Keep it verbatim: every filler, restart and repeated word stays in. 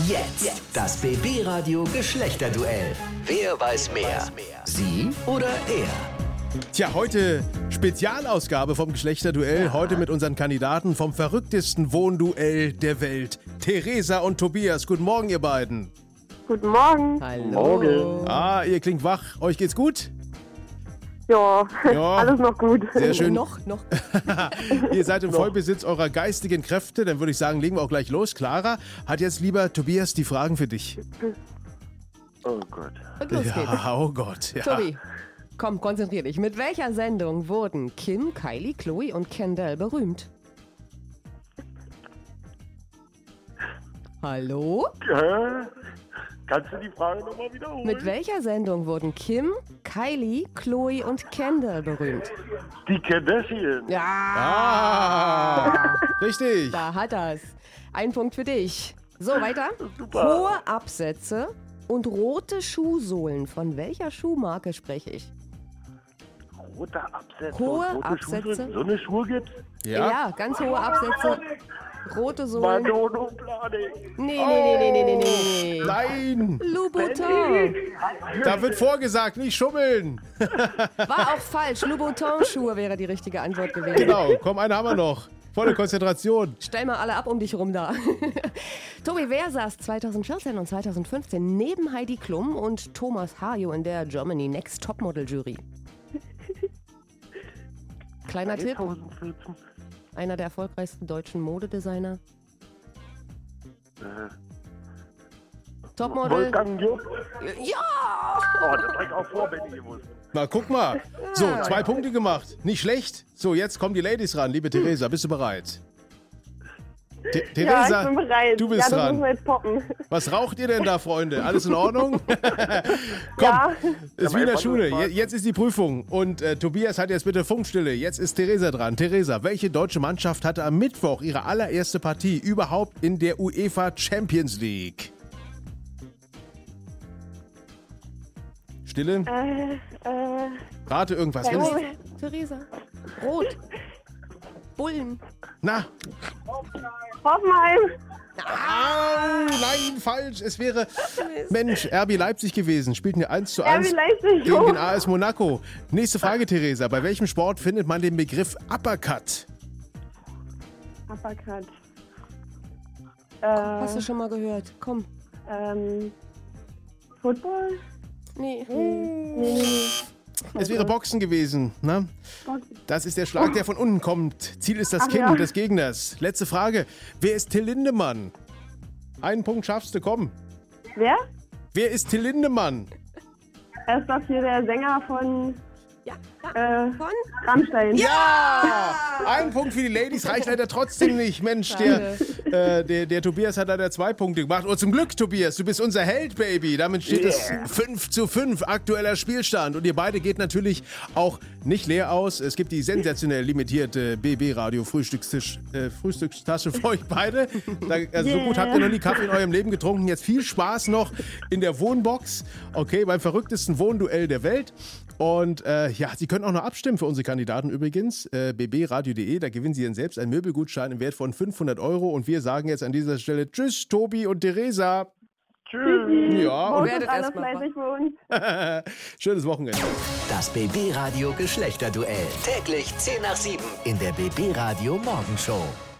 Jetzt das B B-Radio Geschlechterduell. Wer weiß mehr? Sie oder er? Tja, heute Spezialausgabe vom Geschlechterduell. Ja. Heute mit unseren Kandidaten vom verrücktesten Wohnduell der Welt. Theresa und Tobias. Guten Morgen, ihr beiden. Guten Morgen. Hallo. Morgen. Ah, ihr klingt wach. Euch geht's gut? Ja, ja. Alles noch gut. Sehr schön. Noch, noch. Ihr seid im Vollbesitz eurer geistigen Kräfte. Dann würde ich sagen, legen wir auch gleich los. Clara hat jetzt lieber, Tobias, die Fragen für dich. Oh Gott. Und los geht's. Ja, oh Gott. Ja. Tobi, komm, konzentrier dich. Mit welcher Sendung wurden Kim, Kylie, Chloe und Kendall berühmt? Hallo? Äh, kannst du die Frage nochmal wiederholen? Mit welcher Sendung wurden Kim, Kylie, Chloe und Kendall berühmt? Die Kardashian. Ja! Ah, richtig. Da hat er's. Ein Punkt für dich. So, weiter. Super. Hohe Absätze und rote Schuhsohlen. Von welcher Schuhmarke spreche ich? Rote Absätze. Hohe und rote Absätze. Schuhe. So eine Schuhe gibt's? Ja, ganz hohe Absätze. Rote Sohlen. Madonna Blade. Nee, nee, nee, nee, nee, nee, nee. Nein, Louboutin. da wird vorgesagt, nicht schummeln. War auch falsch. Louboutin-Schuhe wäre die richtige Antwort gewesen. Genau, komm, einen haben wir noch. Volle Konzentration. Stell mal alle ab um dich rum da. Tobi, wer saß zweitausendvierzehn und zweitausendfünfzehn neben Heidi Klum und Thomas Hajo in der Germany Next Topmodel Jury? Kleiner Tipp. zweitausendvierzehn. Einer der erfolgreichsten deutschen Modedesigner. Äh, Topmodel. Wolfgang Jupp. Ja! Oh, das hab ich auch vor, Benny gewusst. Na, guck mal. So, zwei Punkte gemacht. Nicht schlecht. So, jetzt kommen die Ladies ran. Liebe Theresa, bist du bereit? T- Theresa, Ja, ich bin bereit. du bist ja, das dran. müssen wir jetzt poppen. Was raucht ihr denn da, Freunde? Alles in Ordnung? Komm, Ja. ist wie in der Schule. Je- Jetzt ist die Prüfung. Und äh, Tobias hat jetzt bitte Funkstille. Jetzt ist Theresa dran. Theresa, welche deutsche Mannschaft hatte am Mittwoch ihre allererste Partie überhaupt in der UEFA Champions League? Stille? Äh, äh, Rate irgendwas. Ja, Wenn's- Moment. Theresa. Rot. Bullen. Na, Hoffenheim. au, nein, falsch. Es wäre, Mensch, R B Leipzig gewesen. Spielten ja eins zu R B eins Leipzig. gegen den A S Monaco. Nächste Frage, Theresa. Bei welchem Sport findet man den Begriff Uppercut? Uppercut. Äh, Hast du schon mal gehört? Komm. ähm, Football? Nee. Nee, nee, nee. Es wäre Boxen gewesen. Ne? Das ist der Schlag, der von unten kommt. Ziel ist das Ach Kinn ja. des Gegners. Letzte Frage. Wer ist Till Lindemann? Einen Punkt schaffst du, komm. Wer? Wer ist Till Lindemann? Er ist doch hier der Sänger von Ja, ja. äh, Von? Rammstein. Ja! Ein Punkt für die Ladies reicht leider trotzdem nicht. Mensch, der, äh, der, der Tobias hat leider zwei Punkte gemacht. Oh, zum Glück, Tobias, du bist unser Held, Baby. Damit steht es fünf zu fünf, aktueller Spielstand. Und ihr beide geht natürlich auch nicht leer aus. Es gibt die sensationell limitierte B B-Radio-Frühstückstisch, äh, Frühstückstasche für euch beide. Da, also so gut habt ihr noch nie Kaffee in eurem Leben getrunken. Jetzt viel Spaß noch in der Wohnbox. Okay, beim verrücktesten Wohnduell der Welt. Und äh, ja, Sie können auch noch abstimmen für unsere Kandidaten übrigens. Äh, b b radio punkt d e, da gewinnen Sie dann selbst einen Möbelgutschein im Wert von fünfhundert Euro. Und wir sagen jetzt an dieser Stelle Tschüss, Tobi und Theresa. Tschüss. Ja, Wohnt und werdet alle erst mal fleißig für uns. schönes Wochenende. Das B B-Radio Geschlechterduell. Täglich zehn nach sieben in der B B-Radio Morgenshow.